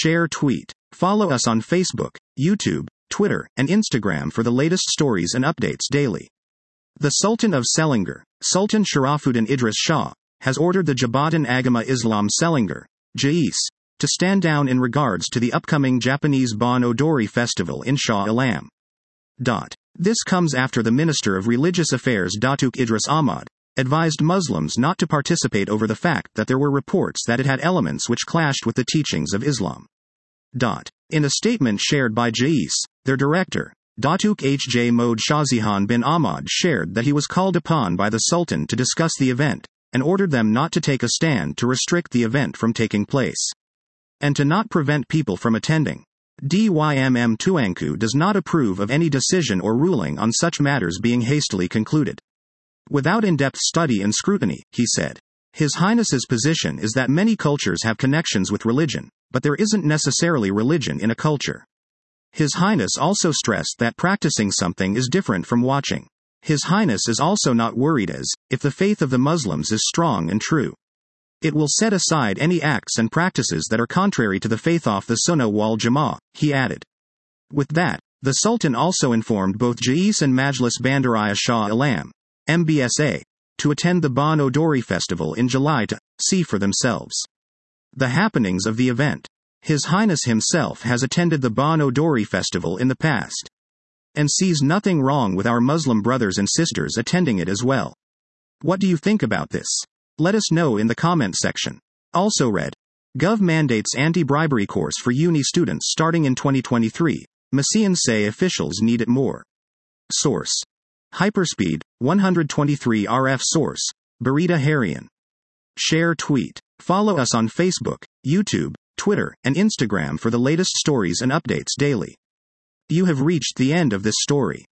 Share tweet. Follow us on Facebook, YouTube, Twitter, and Instagram for the latest stories and updates daily. The Sultan of Selangor, Sultan Sharafuddin Idris Shah, has ordered the Jabatan Agama Islam Selangor, JAIS, to stand down in regards to the upcoming Japanese Bon Odori festival in Shah Alam. This comes after the Minister of Religious Affairs Datuk Idris Ahmad advised Muslims not to participate over the fact that there were reports that it had elements which clashed with the teachings of Islam. In a statement shared by JAIS, their director, Datuk H.J. Mohd Shazihan bin Ahmad, shared that he was called upon by the Sultan to discuss the event, and ordered them not to take a stand to restrict the event from taking place, and to not prevent people from attending. DYMM Tuanku does not approve of any decision or ruling on such matters being hastily concluded without in-depth study and scrutiny, he said. His Highness's position is that many cultures have connections with religion, but there isn't necessarily religion in a culture. His Highness also stressed that practicing something is different from watching. His Highness is also not worried as, if the faith of the Muslims is strong and true, it will set aside any acts and practices that are contrary to the faith of the Sunnah wal Jama'ah, he added. With that, the Sultan also informed both JAIS and Majlis Bandaraya Shah Alam, MBSA, to attend the Bon Odori festival in July to see for themselves the happenings of the event. His Highness himself has attended the Bon Odori festival in the past, and sees nothing wrong with our Muslim brothers and sisters attending it as well. What do you think about this? Let us know in the comment section. Also read, Gov mandates anti-bribery course for uni students starting in 2023. Masian say officials need it more. Source. Hyperspeed, 123 RF. Source, Barita Harian. Share tweet. Follow us on Facebook, YouTube, Twitter, and Instagram for the latest stories and updates daily. You have reached the end of this story.